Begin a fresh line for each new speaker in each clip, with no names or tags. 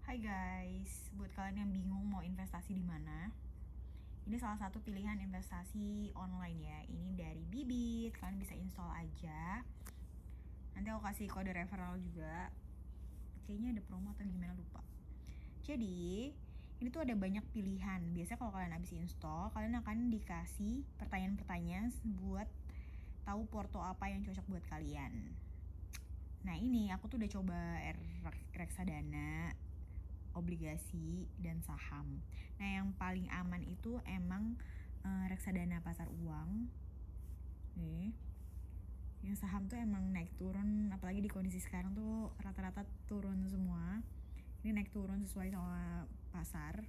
Hai guys, buat kalian yang bingung mau investasi di mana, ini salah satu pilihan investasi online ya. Ini dari Bibit, kalian bisa install aja. Nanti aku kasih kode referral juga. Kayaknya ada promo atau gimana lupa. Jadi, ini tuh ada banyak pilihan. Biasanya kalau kalian habis install, kalian akan dikasih pertanyaan-pertanyaan buat tahu porto apa yang cocok buat kalian. Nah ini aku tuh udah coba reksadana, obligasi, dan saham. Nah yang paling aman itu emang reksadana pasar uang. Nih, yang saham tuh emang naik turun, apalagi di kondisi sekarang tuh rata-rata turun semua. Ini naik turun sesuai sama pasar.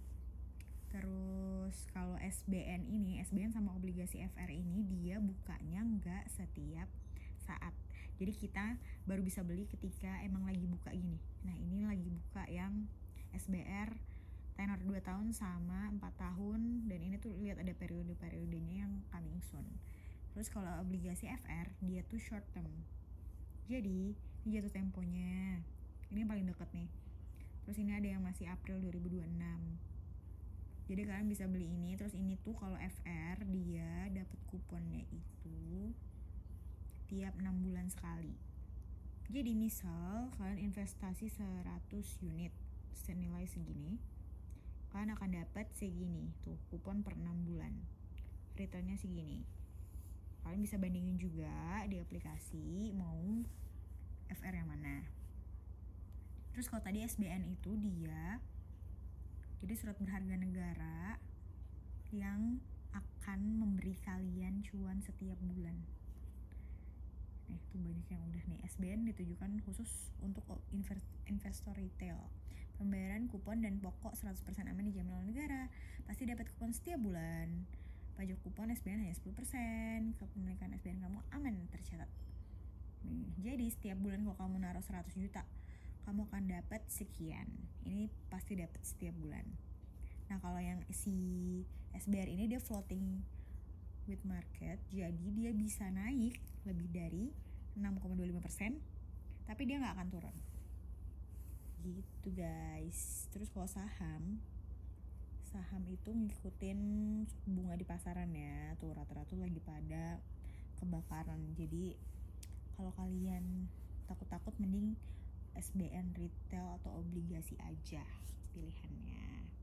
Terus kalau SBN sama obligasi FR ini dia bukanya nggak setiap saat. Jadi kita baru bisa beli ketika emang lagi buka gini. Nah ini lagi buka yang SBR tenor 2 tahun sama 4 tahun. Dan ini tuh lihat ada periode-periodenya yang coming soon. Terus kalau obligasi FR dia tuh short term. Jadi ini jatuh temponya. Ini yang paling deket nih. Terus ini ada yang masih April 2026. Jadi kalian bisa beli ini. Terus ini tuh kalau FR dia dapat kuponnya itu tiap 6 bulan sekali. Jadi misal kalian investasi 100 unit senilai segini, kalian akan dapat segini tuh kupon per 6 bulan. Returnnya segini. Kalian bisa bandingin juga di aplikasi mau FR yang mana. Terus kalau tadi SBN itu dia jadi surat berharga negara yang akan memberi kalian cuan setiap bulan. Nih tuh banyak yang udah nih. SBN ditujukan khusus untuk investor retail. Pembayaran kupon dan pokok 100% aman dijamin oleh negara. Pasti dapat kupon setiap bulan. Pajak kupon SBN hanya 10%. Kepemilikan SBN kamu aman tercatat. Nih, jadi setiap bulan kalau kamu naruh 100 juta, kamu akan dapat sekian. Ini pasti dapat setiap bulan. Nah kalau yang si SBR ini dia floating with market, jadi dia bisa naik lebih dari 6,25%, tapi dia nggak akan turun. Gitu guys. Terus kalau saham itu ngikutin bunga di pasaran ya. Tuh rata-rata lagi pada kebakaran. Jadi kalau kalian takut-takut mending SBN retail atau obligasi aja pilihannya.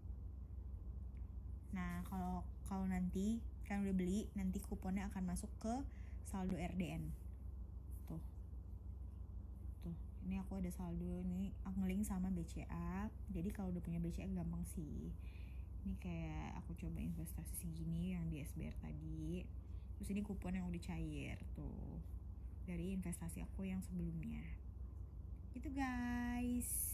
Nah kalau nanti kalian udah beli, nanti kuponnya akan masuk ke saldo RDN. Tuh ini aku ada saldo nih, aku ngelink sama BCA. Jadi kalau udah punya BCA gampang sih. Ini kayak aku coba investasi segini yang di SBR tadi. Terus ini kupon yang udah cair tuh dari investasi aku yang sebelumnya. Gitu guys.